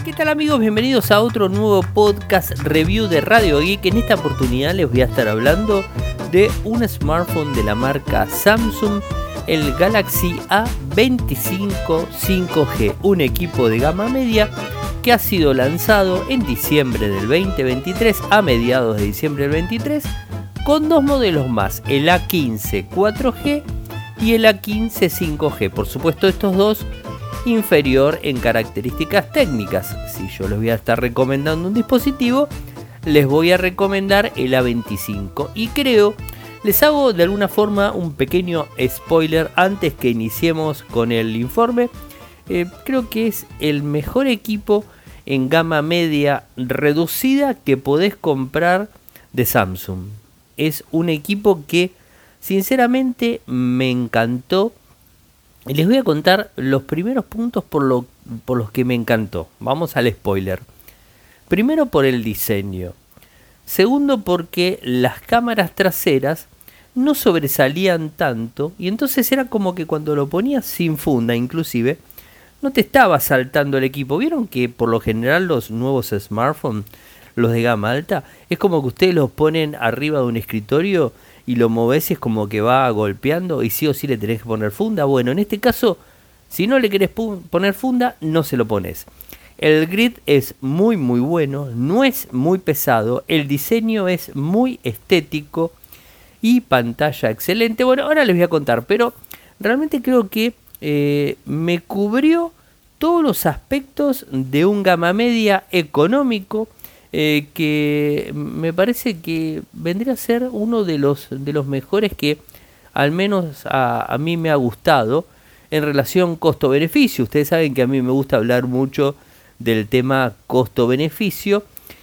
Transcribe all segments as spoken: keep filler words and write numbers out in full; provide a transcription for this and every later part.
¿Qué tal amigos? Bienvenidos a otro nuevo podcast review de Radio Geek. En esta oportunidad les voy a estar hablando de un smartphone de la marca Samsung, el Galaxy A veinticinco cinco G, un equipo de gama media que ha sido lanzado en diciembre del veinte veintitrés, a mediados de diciembre del veintitrés, con dos modelos más, el A quince cuatro G y el A quince cinco G. Por supuesto, estos dos inferior en características técnicas. Si yo les voy a estar recomendando un dispositivo, les voy a recomendar el A veinticinco. Y creo, les hago de alguna forma un pequeño spoiler antes que iniciemos con el informe. Eh, creo que es el mejor equipo en gama media reducida que podés comprar de Samsung. Es un equipo que sinceramente me encantó. Les voy a contar los primeros puntos por, lo, por los que me encantó. Vamos al spoiler. Primero por el diseño. Segundo porque las cámaras traseras no sobresalían tanto. Y entonces era como que cuando lo ponías sin funda inclusive, no te estaba saltando el equipo. ¿Vieron que por lo general los nuevos smartphones, los de gama alta, es como que ustedes los ponen arriba de un escritorio y lo movés y es como que va golpeando y sí o sí le tenés que poner funda? Bueno, en este caso, si no le querés poner funda, no se lo pones. El grid es muy muy bueno, no es muy pesado, el diseño es muy estético y pantalla excelente. Bueno, ahora les voy a contar, pero realmente creo que eh, me cubrió todos los aspectos de un gama media económico. Eh, que me parece que vendría a ser uno de los, de los mejores que al menos a, a mí me ha gustado en relación costo-beneficio. Ustedes saben que a mí me gusta hablar mucho del tema costo-beneficio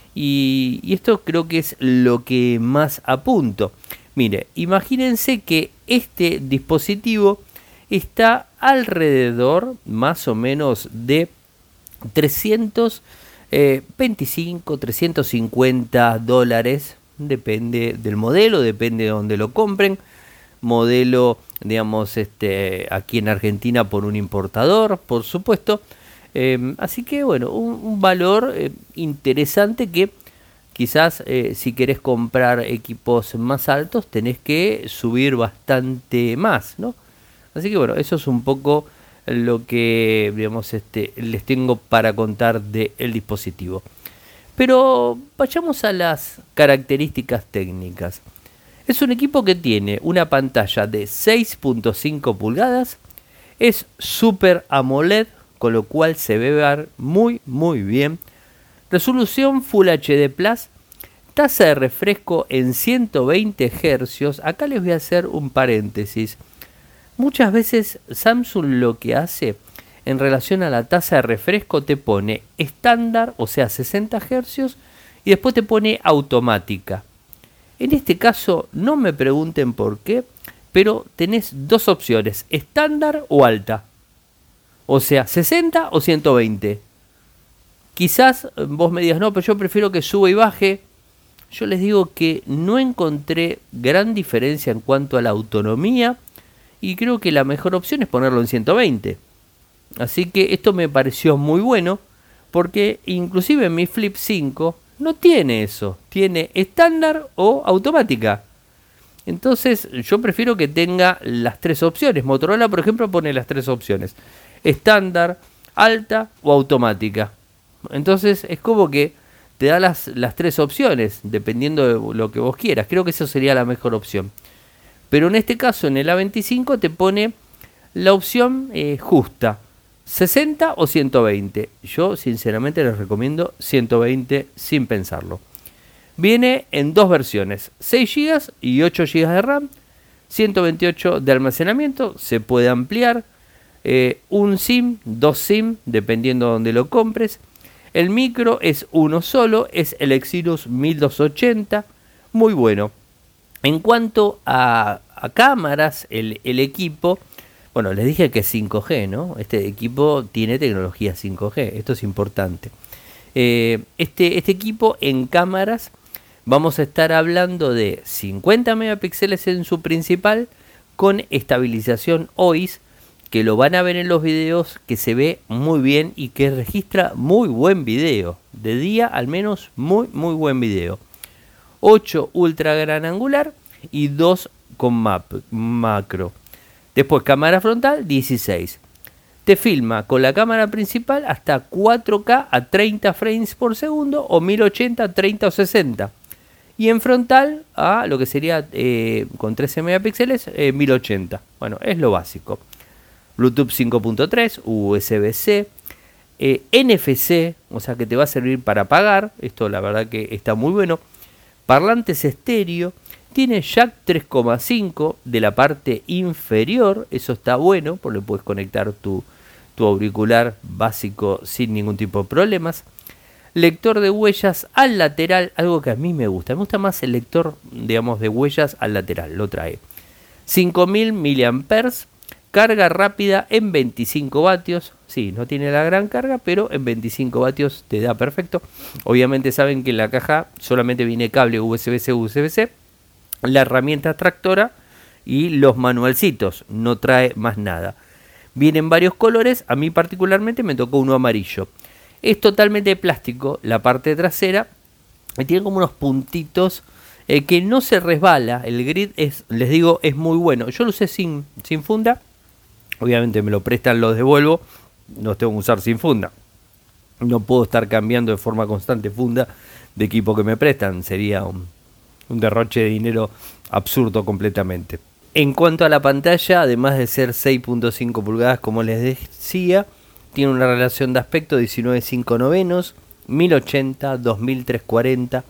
y, y esto creo que es lo que más apunto. Mire, imagínense que este dispositivo está alrededor más o menos de trescientos veinticinco, trescientos cincuenta dólares, depende del modelo, depende de donde lo compren. Modelo, digamos, este, aquí en Argentina por un importador, por supuesto. Eh, así que bueno, un, un valor eh, interesante que quizás eh, si querés comprar equipos más altos tenés que subir bastante más, ¿no? Así que bueno, eso es un poco lo que digamos, este, les tengo para contar del dispositivo. Pero vayamos a las características técnicas. Es un equipo que tiene una pantalla de seis punto cinco pulgadas, es Super AMOLED, con lo cual se ve ver muy muy bien. Resolución Full H D Plus, tasa de refresco en ciento veinte hercios. Acá les voy a hacer un paréntesis. Muchas veces Samsung lo que hace en relación a la tasa de refresco te pone estándar, o sea sesenta hercios, y después te pone automática. En este caso no me pregunten por qué, pero tenés dos opciones, estándar o alta. O sea, sesenta o ciento veinte. Quizás vos me digas, no, pero yo prefiero que suba y baje. Yo les digo que no encontré gran diferencia en cuanto a la autonomía. Y creo que la mejor opción es ponerlo en ciento veinte. Así que esto me pareció muy bueno. Porque inclusive mi Flip cinco no tiene eso. Tiene estándar o automática. Entonces yo prefiero que tenga las tres opciones. Motorola, por ejemplo, pone las tres opciones. Estándar, alta o automática. Entonces es como que te da las, las tres opciones. Dependiendo de lo que vos quieras. Creo que eso sería la mejor opción. Pero en este caso, en el A veinticinco, te pone la opción eh, justa, sesenta o ciento veinte. Yo, sinceramente, les recomiendo ciento veinte sin pensarlo. Viene en dos versiones, seis gigas y ocho gigas de RAM, ciento veintiocho de almacenamiento, se puede ampliar, eh, un SIM, dos SIM, dependiendo de donde lo compres. El micro es uno solo, es el Exynos mil doscientos ochenta, muy bueno. En cuanto a, a cámaras, el, el equipo, bueno, les dije que es cinco G, ¿no? Este equipo tiene tecnología cinco G, esto es importante. Eh, este, este equipo en cámaras vamos a estar hablando de cincuenta megapíxeles en su principal, con estabilización O I S, que lo van a ver en los videos, que se ve muy bien y que registra muy buen video. De día al menos muy muy buen video. ocho ultra gran angular y dos con map, macro. Después cámara frontal dieciséis. Te filma con la cámara principal hasta cuatro K a treinta frames por segundo o mil ochenta, treinta o sesenta. Y en frontal a lo que sería eh, con trece megapíxeles eh, mil ochenta. Bueno, es lo básico. Bluetooth cinco punto tres, U S B C, eh, N F C, o sea que te va a servir para apagar. Esto la verdad que está muy bueno. Parlantes estéreo. Tiene jack tres coma cinco de la parte inferior. Eso está bueno, porque le puedes conectar tu, tu auricular básico sin ningún tipo de problemas. Lector de huellas al lateral, algo que a mí me gusta. Me gusta más el lector, digamos, de huellas al lateral. Lo trae. cinco mil miliamperios hora. Carga rápida en veinticinco vatios. Sí, no tiene la gran carga, pero en veinticinco vatios te da perfecto. Obviamente saben que en la caja solamente viene cable U S B C, U S B C. La herramienta tractora y los manualcitos. No trae más nada. Vienen varios colores. A mí particularmente me tocó uno amarillo. Es totalmente de plástico la parte trasera. Y tiene como unos puntitos eh, que no se resbala. El grid es, les digo, es muy bueno. Yo lo usé sin, sin funda. Obviamente me lo prestan, lo devuelvo. No tengo que usar sin funda. No puedo estar cambiando de forma constante funda de equipo que me prestan. Sería un, un derroche de dinero absurdo completamente. En cuanto a la pantalla, además de ser seis punto cinco pulgadas, como les decía, tiene una relación de aspecto diecinueve cinco novenos, mil ochenta, dos mil trescientos cuarenta,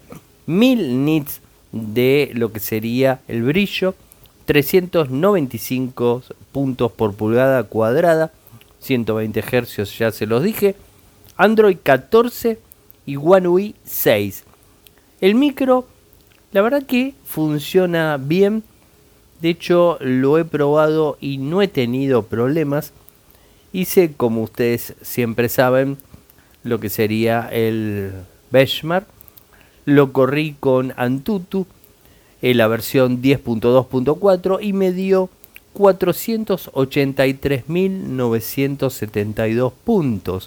mil nits de lo que sería el brillo, trescientos noventa y cinco puntos por pulgada cuadrada, ciento veinte hercios, ya se los dije, Android catorce y One U I seis. El micro, la verdad que funciona bien, de hecho lo he probado y no he tenido problemas. Hice, como ustedes siempre saben, lo que sería el benchmark, lo corrí con Antutu en la versión diez punto dos punto cuatro y me dio cuatrocientos ochenta y tres mil novecientos setenta y dos puntos.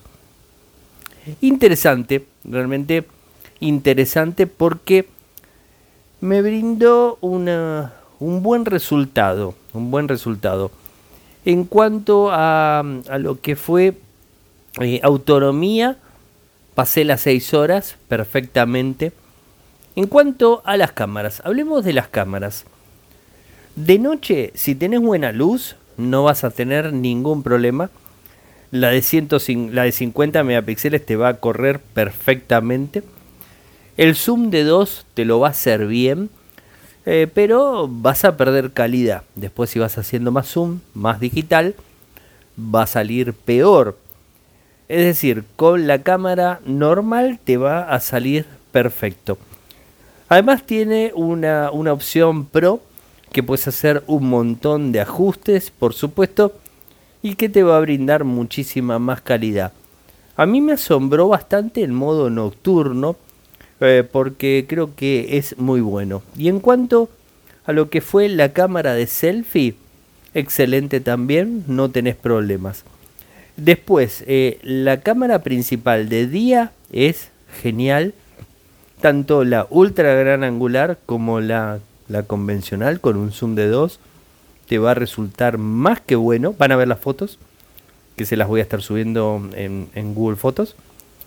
Interesante, realmente interesante, porque me brindó una, un buen resultado, un buen resultado. En cuanto a, a lo que fue eh, autonomía, pasé las seis horas perfectamente. En cuanto a las cámaras, hablemos de las cámaras. De noche, si tenés buena luz, no vas a tener ningún problema. La de, cien, la de cincuenta megapíxeles te va a correr perfectamente. El zoom de dos te lo va a hacer bien, eh, pero vas a perder calidad. Después, si vas haciendo más zoom, más digital, va a salir peor. Es decir, con la cámara normal te va a salir perfecto. Además tiene una, una opción Pro que puedes hacer un montón de ajustes, por supuesto, y que te va a brindar muchísima más calidad. A mí me asombró bastante el modo nocturno, eh, porque creo que es muy bueno. Y en cuanto a lo que fue la cámara de selfie, excelente también, no tenés problemas. Después, eh, la cámara principal de día es genial. Tanto la ultra gran angular como la, la convencional con un zoom de dos te va a resultar más que bueno. Van a ver las fotos, que se las voy a estar subiendo en, en Google Fotos.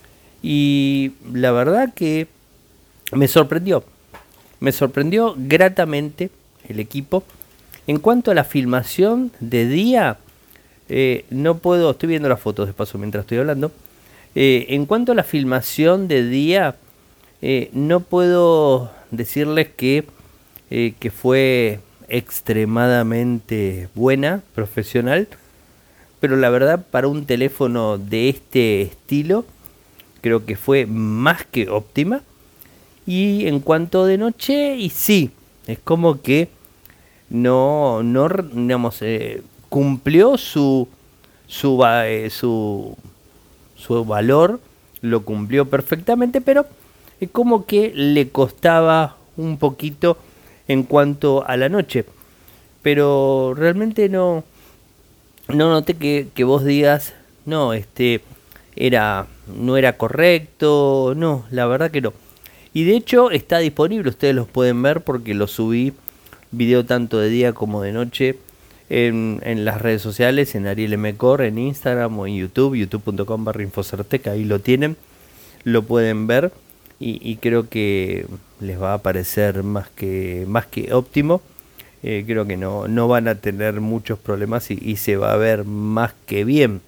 Y la verdad que me sorprendió. Me sorprendió gratamente el equipo. En cuanto a la filmación de día, eh, no puedo... Estoy viendo las fotos de paso mientras estoy hablando. Eh, en cuanto a la filmación de día... Eh, no puedo decirles que, eh, que fue extremadamente buena, profesional, pero la verdad para un teléfono de este estilo creo que fue más que óptima. Y en cuanto de noche, y sí, es como que no, no digamos, eh, cumplió su, su, eh, su, su valor, lo cumplió perfectamente, pero es como que le costaba un poquito en cuanto a la noche. Pero realmente no, no noté que, que vos digas, no, este era no era correcto, no, la verdad que no. Y de hecho está disponible, ustedes los pueden ver porque lo subí, video tanto de día como de noche, en, en las redes sociales, en Ariel M. Core, en Instagram o en YouTube, youtube punto com barra Infocertec, ahí lo tienen, lo pueden ver y, y creo que les va a parecer más que, más que óptimo. Eh, creo que no, no van a tener muchos problemas y, y se va a ver más que bien.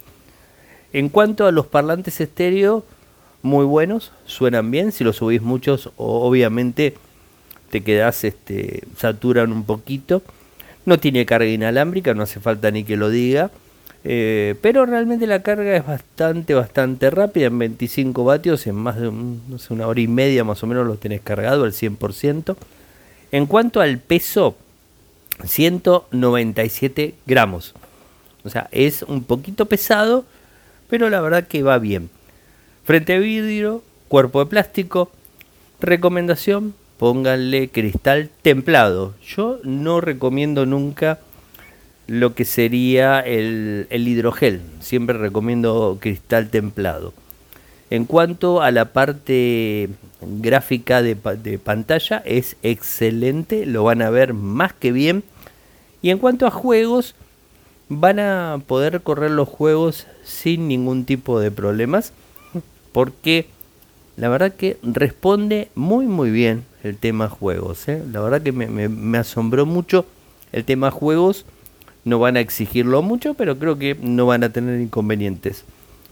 En cuanto a los parlantes estéreo, muy buenos, suenan bien. Si los subís muchos, obviamente te quedás, este, saturan un poquito. No tiene carga inalámbrica, no hace falta ni que lo diga. Eh, pero realmente la carga es bastante, bastante rápida. En veinticinco vatios, en más de un, no sé, una hora y media más o menos lo tenés cargado al cien por ciento. En cuanto al peso, ciento noventa y siete gramos. O sea, es un poquito pesado, pero la verdad que va bien. Frente a vidrio, cuerpo de plástico. Recomendación, pónganle cristal templado. Yo no recomiendo nunca lo que sería el, el hidrogel. Siempre recomiendo cristal templado. En cuanto a la parte gráfica de, de pantalla, es excelente. Lo van a ver más que bien. Y en cuanto a juegos, van a poder correr los juegos sin ningún tipo de problemas. Porque la verdad que responde muy muy bien el tema juegos, ¿eh? La verdad que me, me, me asombró mucho el tema juegos. No van a exigirlo mucho, pero creo que no van a tener inconvenientes.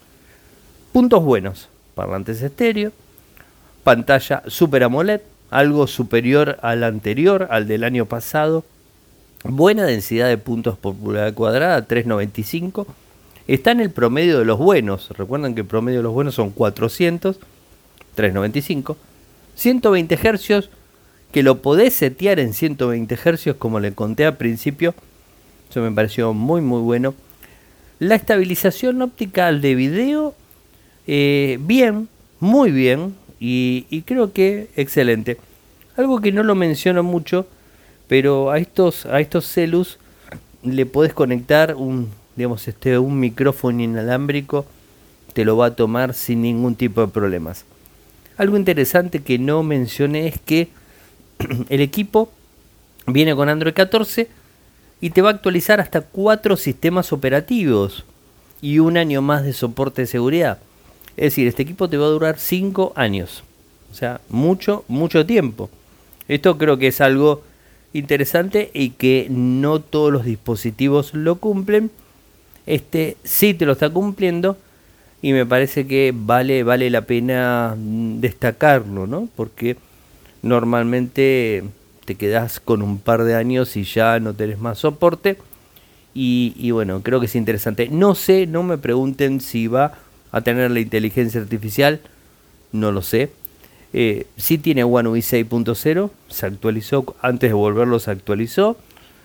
Puntos buenos: parlantes estéreo, pantalla Super AMOLED, algo superior al anterior, al del año pasado. Buena densidad de puntos por pulgada cuadrada, tres noventa y cinco. Está en el promedio de los buenos. Recuerden que el promedio de los buenos son cuatrocientos, tres noventa y cinco. ciento veinte hercios, que lo podés setear en ciento veinte hercios como le conté al principio. Eso me pareció muy muy bueno. La estabilización óptica de video, eh, bien, muy bien. Y, y creo que excelente. Algo que no lo menciono mucho, pero a estos, a estos celus le podés conectar un, digamos, este, un micrófono inalámbrico. Te lo va a tomar sin ningún tipo de problemas. Algo interesante que no mencioné es que el equipo viene con Android catorce y te va a actualizar hasta cuatro sistemas operativos y un año más de soporte de seguridad. Es decir, este equipo te va a durar cinco años. O sea, mucho, mucho tiempo. Esto creo que es algo interesante y que no todos los dispositivos lo cumplen. Este sí te lo está cumpliendo y me parece que vale, vale la pena destacarlo, ¿no? Porque normalmente te quedás con un par de años y ya no tenés más soporte. Y, y bueno, creo que es interesante. No sé, no me pregunten si va a tener la inteligencia artificial. No lo sé. Eh, sí tiene One U I seis punto cero. Se actualizó, antes de volverlo se actualizó.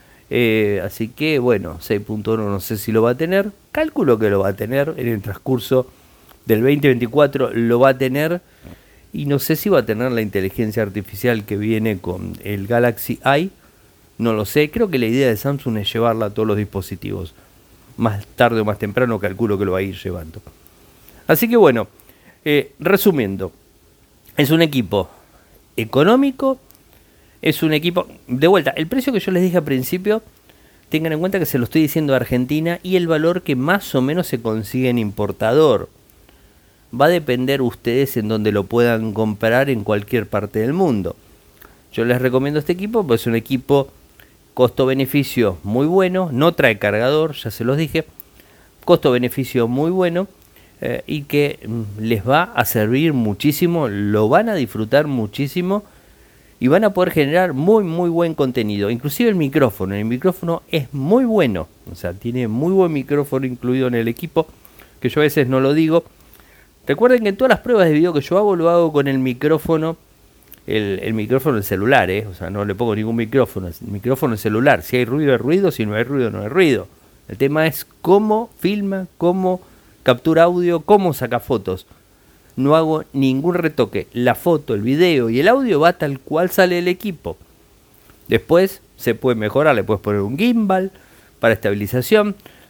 Eh, así que bueno, seis punto uno no sé si lo va a tener. Calculo que lo va a tener. En el transcurso del veinte veinticuatro lo va a tener. Y no sé si va a tener la inteligencia artificial que viene con el Galaxy i. No lo sé. Creo que la idea de Samsung es llevarla a todos los dispositivos. Más tarde o más temprano calculo que lo va a ir llevando. Así que bueno, eh, resumiendo. Es un equipo económico. Es un equipo... De vuelta, el precio que yo les dije al principio, tengan en cuenta que se lo estoy diciendo a Argentina y el valor que más o menos se consigue en importador. Va a depender ustedes en donde lo puedan comprar en cualquier parte del mundo. Yo les recomiendo este equipo, pues es un equipo costo-beneficio muy bueno. No trae cargador, ya se los dije. Costo-beneficio muy bueno. Eh, y que mm, les va a servir muchísimo. Lo van a disfrutar muchísimo. Y van a poder generar muy muy buen contenido. Inclusive el micrófono. El micrófono es muy bueno. O sea, tiene muy buen micrófono incluido en el equipo. Que yo a veces no lo digo. Recuerden que en todas las pruebas de video que yo hago, lo hago con el micrófono, el, el micrófono del celular, ¿eh? O sea, no le pongo ningún micrófono, el micrófono del celular. Si hay ruido, hay ruido, si no hay ruido, no hay ruido. El tema es cómo filma, cómo captura audio, cómo saca fotos. No hago ningún retoque. La foto, el video y el audio va tal cual sale el equipo. Después se puede mejorar, le puedes poner un gimbal para estabilización.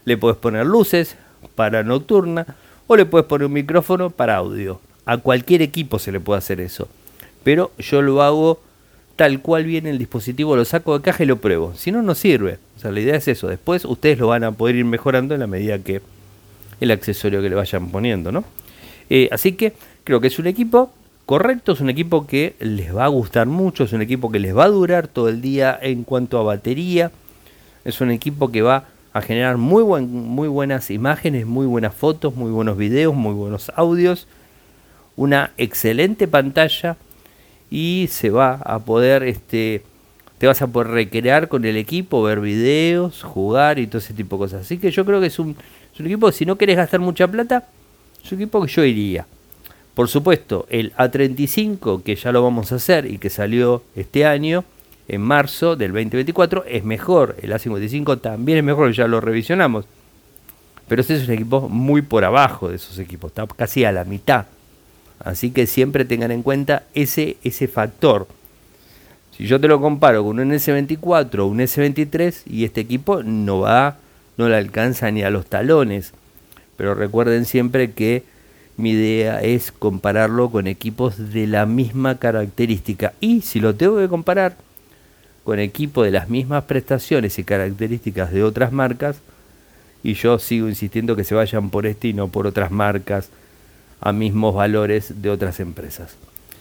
Le podés poner luces para nocturna o le podés poner un micrófono para audio. A cualquier equipo se le puede hacer eso. Pero yo lo hago tal cual viene el dispositivo, lo saco de caja y lo pruebo. Si no, no sirve. O sea, la idea es eso. Después ustedes lo van a poder ir mejorando en la medida que el accesorio que le vayan poniendo, ¿no? Eh, así que creo que es un equipo correcto, es un equipo que les va a gustar mucho, es un equipo que les va a durar todo el día en cuanto a batería. Es un equipo que va a generar muy, buen, muy buenas imágenes, muy buenas fotos, muy buenos videos, muy buenos audios. Una excelente pantalla y se va a poder, este, te vas a poder recrear con el equipo, ver videos, jugar y todo ese tipo de cosas. Así que yo creo que es un, es un equipo que si no querés gastar mucha plata, es un equipo que yo iría. Por supuesto, el A treinta y cinco, que ya lo vamos a hacer y que salió este año, en marzo del veinte veinticuatro, es mejor. El A cincuenta y cinco también es mejor, ya lo revisionamos. Pero ese es un equipo muy por abajo de esos equipos, está casi a la mitad. Así que siempre tengan en cuenta ese, ese factor. Si yo te lo comparo con un S veinticuatro o un S veintitrés, y este equipo no va, no le alcanza ni a los talones. Pero recuerden siempre que mi idea es compararlo con equipos de la misma característica. Y si lo tengo que comparar con equipos de las mismas prestaciones y características de otras marcas, y yo sigo insistiendo que se vayan por este y no por otras marcas a mismos valores de otras empresas.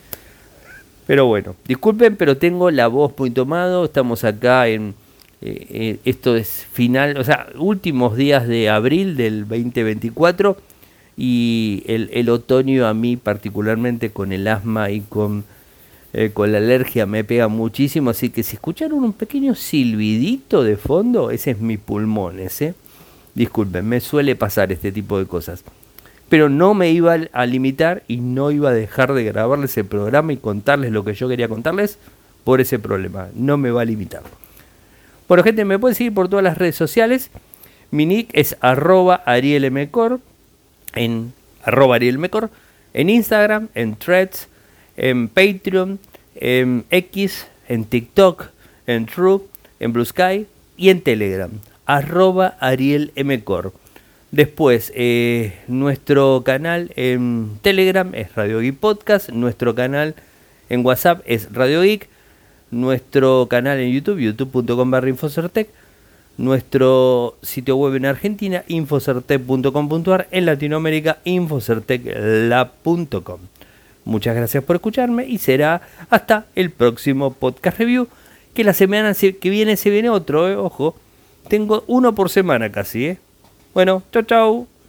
Pero bueno, disculpen, pero tengo la voz muy tomado. Estamos acá en eh, eh, esto es final, o sea, últimos días de abril del veinte veinticuatro, y el, el otoño a mí particularmente con el asma y con Eh, con la alergia me pega muchísimo, así que si escucharon un pequeño silbidito de fondo, ese es mi pulmón, ese. Disculpen, me suele pasar este tipo de cosas. Pero no me iba a limitar y no iba a dejar de grabarles el programa y contarles lo que yo quería contarles por ese problema. No me va a limitar. Bueno, gente, me pueden seguir por todas las redes sociales. Mi nick es arroba arielmcor, en arroba arielmcor, en Instagram, en Threads, en Patreon, en X, en TikTok, en True, en Blue Sky y en Telegram, arroba arielmcor. Después, eh, nuestro canal en Telegram es Radio Geek Podcast, nuestro canal en WhatsApp es Radio Geek, nuestro canal en YouTube, youtube punto com barra infocertec, nuestro sitio web en Argentina, infocertec punto com punto ar, en Latinoamérica, infocerteclab punto com. Muchas gracias por escucharme y será hasta el próximo podcast review, que la semana que viene se viene otro, eh, ojo, tengo uno por semana casi, eh. Bueno, chau chau.